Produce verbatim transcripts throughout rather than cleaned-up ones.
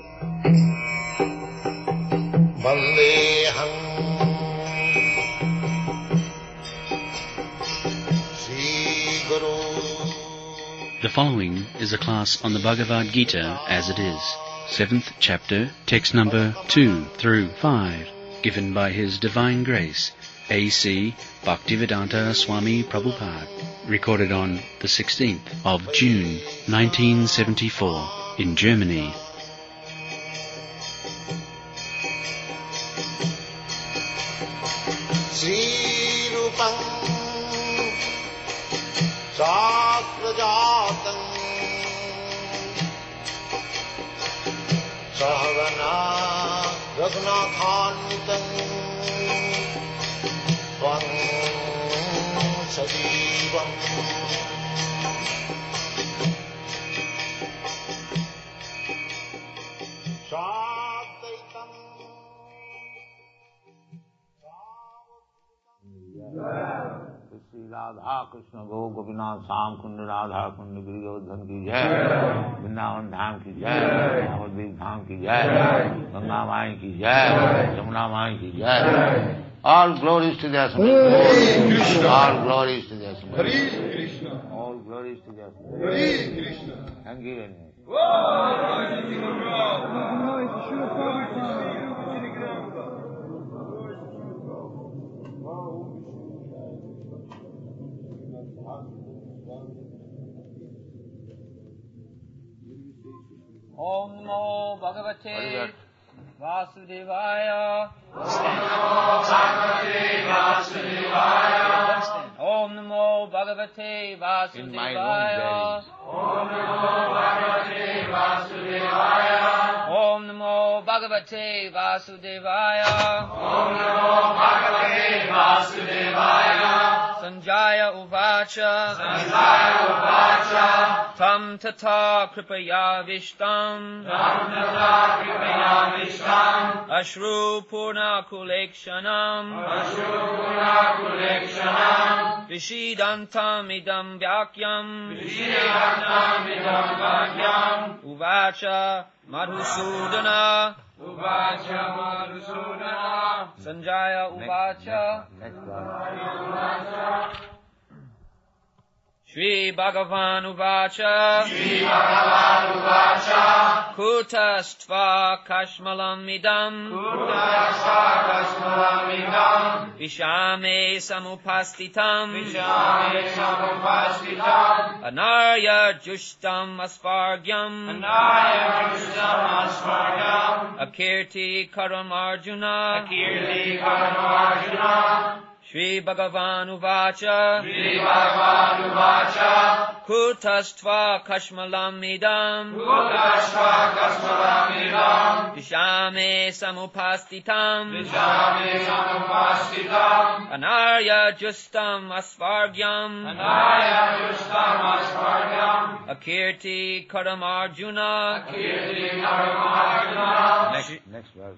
Vandeham Sri Guru. The following is a class on the Bhagavad Gita as it is, seventh chapter, text number two through five, given by His Divine Grace, A C Bhaktivedanta Swami Prabhupada, recorded on the sixteenth of June, nineteen seventy-four, in Germany. Sri Rupam Sakrajatam Sahagana Raghunathanvitam Tvam Sajivam Sadvaitam Shri Radha Krishna गो गोपीनाथ श्याम कुंड राधा कुंड गिरिवर्धन की जय, वृंदावन धाम की जय, नवद्वीप धाम की जय, गंगा माई की जय, यमुना माई की जय. All glories to their Supreme. All glories to their Supreme. All glories to their Supreme. Thank you very much. Om Namo Bhagavate Vasudevaya. Om Namo Bhagavate Vasudevaya. Om Namo Bhagavate Vasudevaya. Om Namo Bhagavate Vasudevaya. Om Namo Bhagavate Vasudevaya. Sanjaya Uvacha. Sanjaya Uvacha. Tam tata kripaya vishtam. Tam tata kripaya vishtam. Ashru purna kulekshanam. Ashru purna kulekshanam. Vishidantam idam vyakyam. Vishidantam idam vyakyam. Uvacha Madhusudana. Uvacha Madhusudana. Sanjaya Uvacha. Shri Bhagavan Uvacha. Shri Bhagavan Uvacha. Kutastva kashmalam idam. Kutastva kashmalam idam. Vishame samupastitam. Vishame samupastitam. Anarya jushtam asvargyam. Anarya jushtam asvargyam. Akirti karam arjuna. Akirti karam arjuna. Shri Bhagavan Uvacha. Shri Bhagavan Uvacha. Kutastva kashmalam idam. Kutastva kashmalam idam. Vishame samupastitam. Vishame samupastitam. Anarya justam asvargyam. Anarya justam asvargyam. Akirti karam arjuna. Akirti karam arjuna. Next, next verse.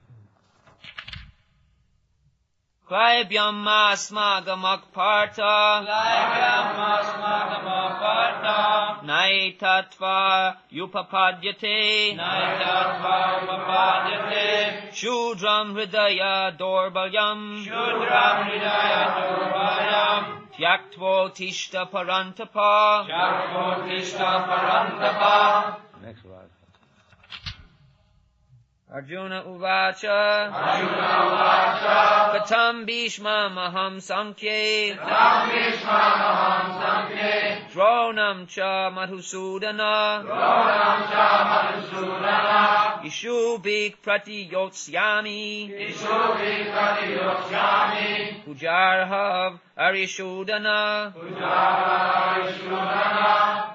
Klaibhyam asmagamak parta. Klaibhyam asmagamak parta. Naitatva yupapadyate. Naitatva yupapadyate. Shudram hridaya dorbalyam. Shudram hridaya dorbalyam. Tyaktvo tishta parantapa. Tyaktvo tishta parantapa. Next verse. Arjuna Uvacha. Arjuna Uvacha. Katam Bhishma Maham Sankhye. Katam Bhishma Maham Sankhye. Dronam cha Madhusudana. Dronam cha Madhusudana. Ishubhik Pratiyotsyami. Ishubhik Pratiyotsyami. Pujarhav Arishudana. Pujarhav Arishudana.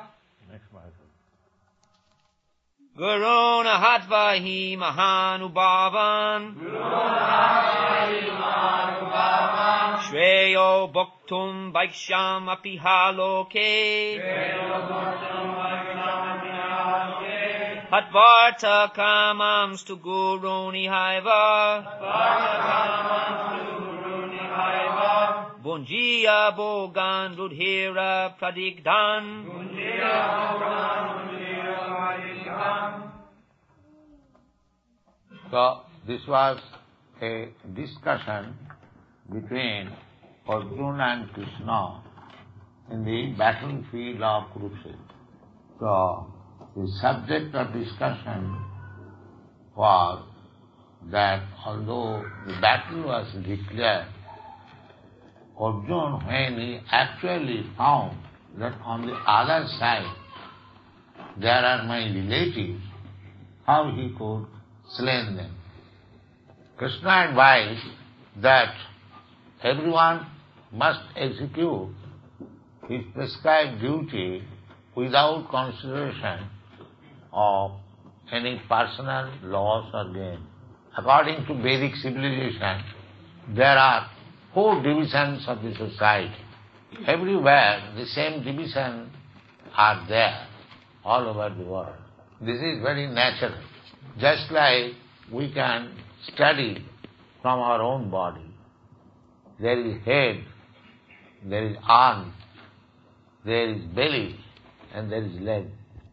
Guruna Hatvahi Mahanubhavan. Guruna Hatvahi Mahanubhavan. Shreyo Bhaktum Vaiksham Apihaloke. Shreyo Bhaktum Vaiksham Apihaloke. Hatvarta Kamams tu Guruni Haiva. Hatvarta Kamams tu Guruni Haiva. Bunjiya Bogan Rudhira Pradigdan. Bunjiya Bogan Rudhira Pradigdan. So this was a discussion between Arjuna and Krishna in the battlefield of Kurukshetra. So the subject of discussion was that although the battle was declared, Arjuna, when he actually found that on the other side there are my relatives, how he could slay them. Krishna advised that everyone must execute his prescribed duty without consideration of any personal loss or gain. According to Vedic civilization, there are four divisions of the society. Everywhere the same divisions are there all over the world. This is very natural. Just like we can study from our own body. There is head, there is arm, there is belly, and there is leg.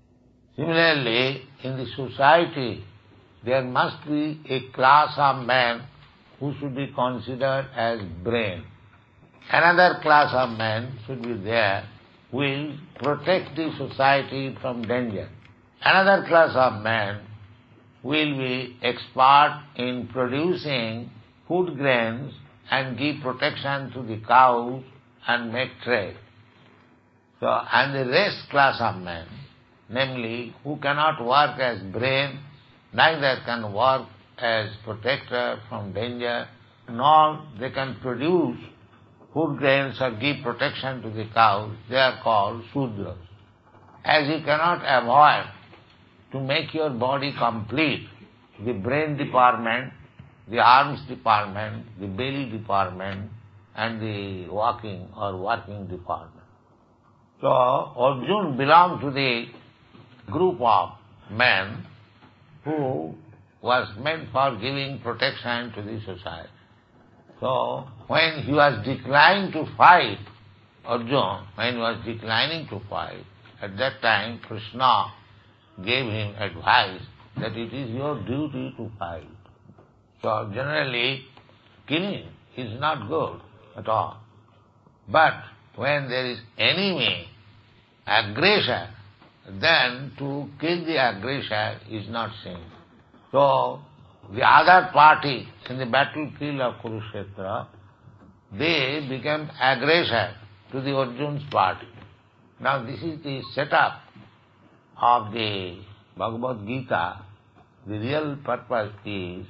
Similarly, in the society, there must be a class of men who should be considered as brain. Another class of men should be there who will protect the society from danger. Another class of men will be expert in producing food grains and give protection to the cows and make trade. So, and the rest class of men, namely, who cannot work as brain, neither can work as protector from danger, nor they can produce food grains or give protection to the cows, they are called Sudras. As you cannot avoid to make your body complete, the brain department, the arms department, the belly department, and the walking or working department. So, Arjuna belonged to the group of men who was meant for giving protection to the society. So, when he was declining to fight, Arjuna, when he was declining to fight, at that time Krishna gave him advice that it is your duty to fight. So generally, killing is not good at all. But when there is enemy, aggressor, then to kill the aggressor is not sin. So the other party in the battlefield of Kurukshetra, they became aggressor to the Arjuna's party. Now this is the setup of the Bhagavad Gita. The real purpose is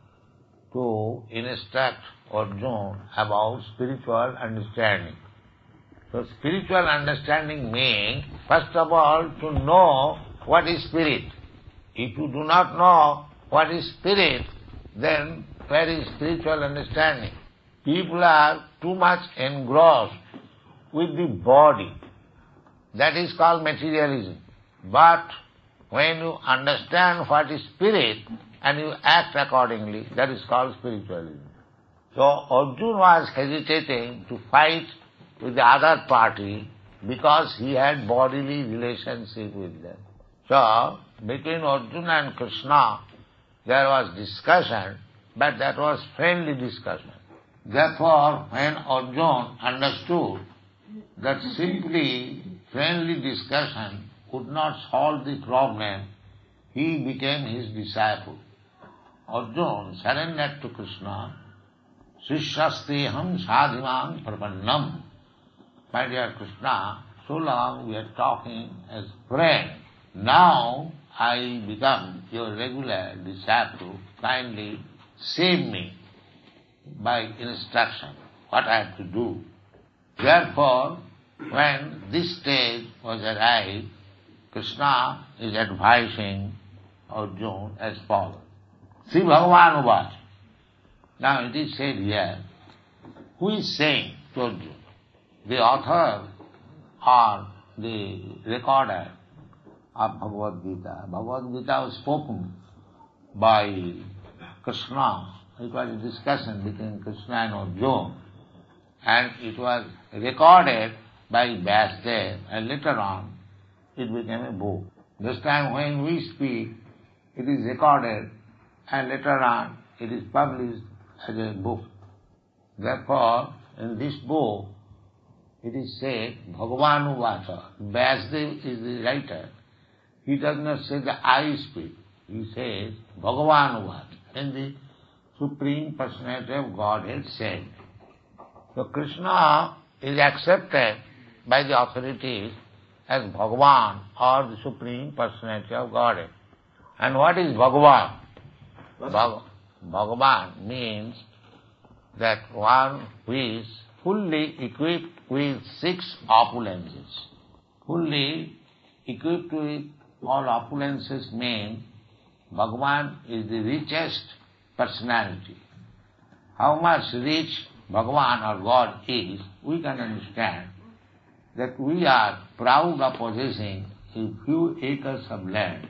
to instruct Arjuna about spiritual understanding. So spiritual understanding means, first of all, to know what is spirit. If you do not know what is spirit, then where is spiritual understanding? People are too much engrossed with the body. That is called materialism. But when you understand what is spirit and you act accordingly, that is called spiritualism. So Arjuna was hesitating to fight with the other party because he had bodily relationship with them. So between Arjuna and Krishna there was discussion, but that was friendly discussion. Therefore, when Arjuna understood that simply friendly discussion could not solve the problem, he became his disciple. Arjuna surrendered to Krishna. Srishyasteham sadhimam prapannam. My dear Krishna, so long we are talking as friend. Now I become your regular disciple. Kindly save me by instruction, what I have to do. Therefore, when this stage was arrived, Krishna is advising Arjuna as follows. Sri Bhagavan Uvacha. Now it is said here, who is saying to Arjuna? The author or the recorder of Bhagavad Gita. Bhagavad Gita was spoken by Krishna. It was a discussion between Krishna and Arjuna, and it was recorded by Vyasdev, and later on it became a book. This time when we speak, it is recorded and later on it is published as a book. Therefore, in this book, it is said, Bhagavan Uvacha. Vyasdev is the writer. He does not say the I speak. He says, Bhagavan Uvacha. And the Supreme Personality of Godhead said. So Krishna is accepted by the authorities as Bhagavan or the Supreme Personality of Godhead. And what is Bhagavan? Bhag- Bhagavan means that one who is fully equipped with six opulences. Fully equipped with all opulences means Bhagavan is the richest personality. How much rich Bhagavan or God is, we can understand that we are proud of possessing a few acres of land.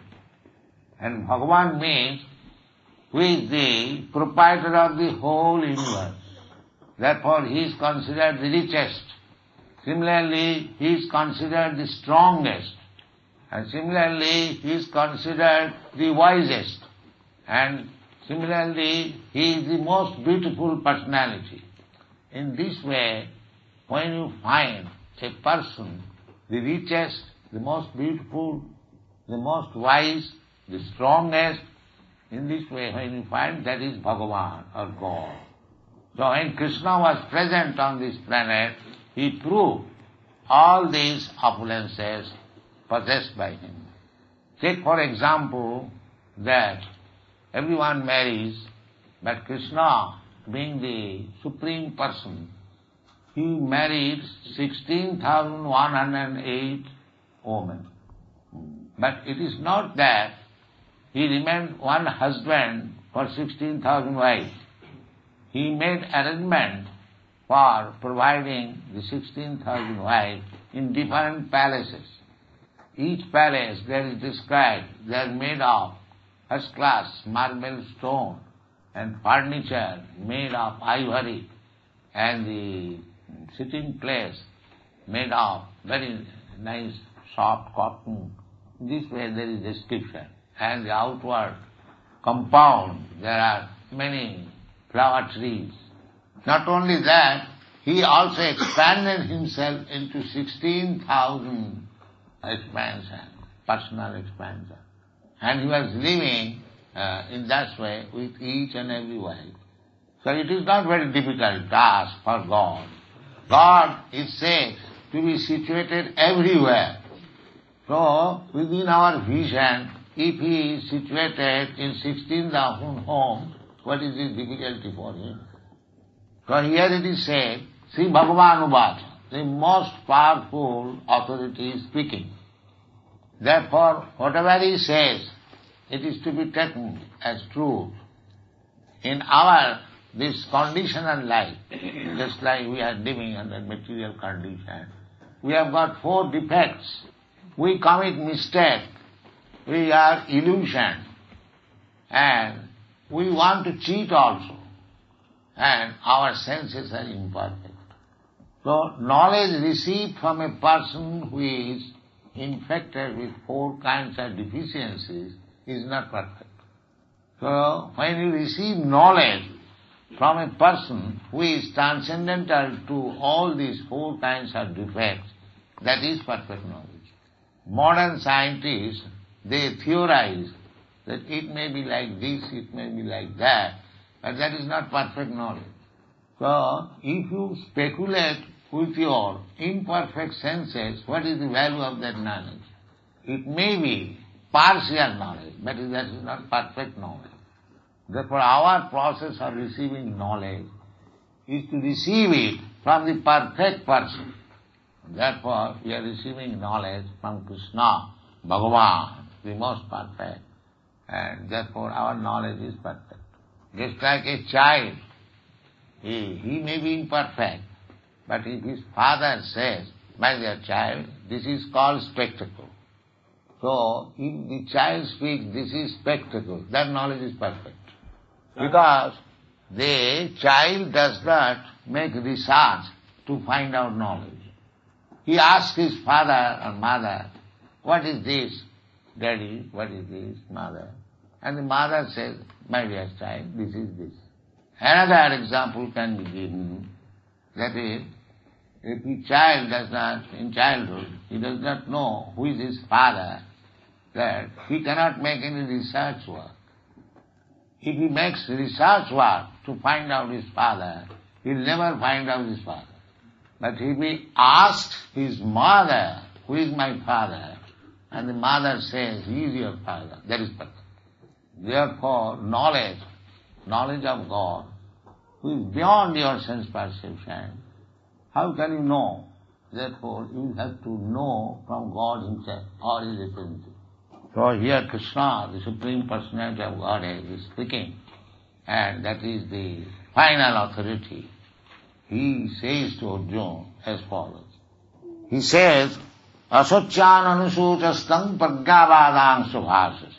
And Bhagavan means who is the proprietor of the whole universe. Therefore he is considered the richest. Similarly, he is considered the strongest. And similarly, he is considered the wisest. And similarly, he is the most beautiful personality. In this way, when you find a person, the richest, the most beautiful, the most wise, the strongest, in this way, when you find that is Bhagavan or God. So when Krishna was present on this planet, he proved all these opulences possessed by him. Take for example that everyone marries, but Krishna, being the Supreme Person, he married sixteen thousand one hundred eight women. But it is not that he remained one husband for sixteen thousand wives. He made arrangement for providing the sixteen thousand wives in different palaces. Each palace, there is described, they are made of first-class marble stone and furniture made of ivory, and the sitting place made of very nice soft cotton. This way there is description. And the outward compound, there are many flower trees. Not only that, he also expanded himself into sixteen thousand expansion, personal expansion. And he was living uh, in that way with each and every wife. So it is not very difficult task for God. God is said to be situated everywhere. So within our vision, if he is situated in sixteen thousand homes, what is the difficulty for him? So here it is said, Sri Bhagavan Uvacha, the most powerful authority is speaking. Therefore, whatever he says, it is to be taken as truth. In our, this conditional life, just like we are living under material condition, we have got four defects. We commit mistake, we are illusion, and we want to cheat also, and our senses are imperfect. So knowledge received from a person who is infected with four kinds of deficiencies is not perfect. So when you receive knowledge from a person who is transcendental to all these four kinds of defects, that is perfect knowledge. Modern scientists, they theorize that it may be like this, it may be like that, but that is not perfect knowledge. So if you speculate with your imperfect senses, what is the value of that knowledge? It may be partial knowledge, but that is not perfect knowledge. Therefore our process of receiving knowledge is to receive it from the perfect person. Therefore we are receiving knowledge from Krishna, Bhagavan, the most perfect, and therefore our knowledge is perfect. Just like a child, he, he may be imperfect, but if his father says, my dear child, this is called spectacle. So if the child speaks, this is spectacle, that knowledge is perfect. Because the child does not make research to find out knowledge. He asks his father or mother, what is this, daddy, what is this, mother? And the mother says, my dear child, this is this. Another example can be given, that is, if a child does not, in childhood, he does not know who is his father, that he cannot make any research work. If he makes research work to find out his father, he'll never find out his father. But if he asks his mother, who is my father, and the mother says, he is your father, that is perfect. Therefore, knowledge, knowledge of God, who is beyond your sense perception, how can you know? Therefore, you have to know from God himself, or his representative. So here Krishna, the Supreme Personality of Godhead, is speaking, and that is the final authority. He says to Arjuna as follows. He says, Asocyan anusuchastam prajnavadang subhasasti.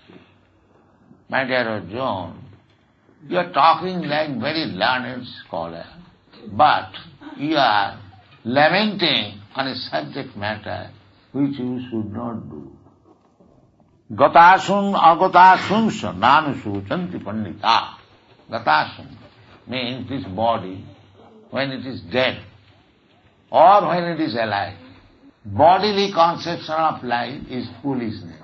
My dear Arjuna, you are talking like very learned scholar, but you are lamenting on a subject matter which you should not do. Gatasun agatasunsa nanusuchanti pandita. Gatasun means this body, when it is dead or when it is alive. Bodily conception of life is foolishness.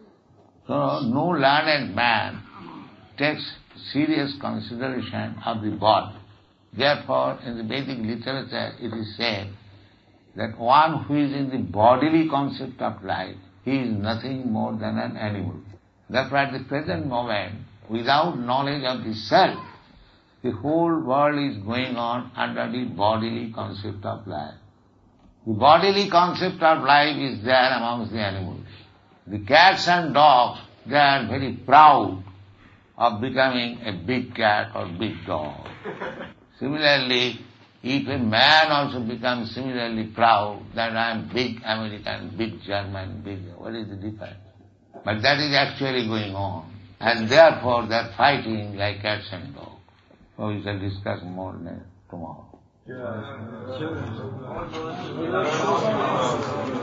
So no learned man takes serious consideration of the body. Therefore, in the Vedic literature it is said that one who is in the bodily concept of life, he is nothing more than an animal. Therefore, at the present moment, without knowledge of the self, the whole world is going on under the bodily concept of life. The bodily concept of life is there amongst the animals. The cats and dogs, they are very proud of becoming a big cat or big dog. Similarly, if a man also becomes similarly proud that I am big American, big German, big, what is the difference? But that is actually going on. And therefore they are fighting like cats and dogs. So we shall discuss more tomorrow. Yeah.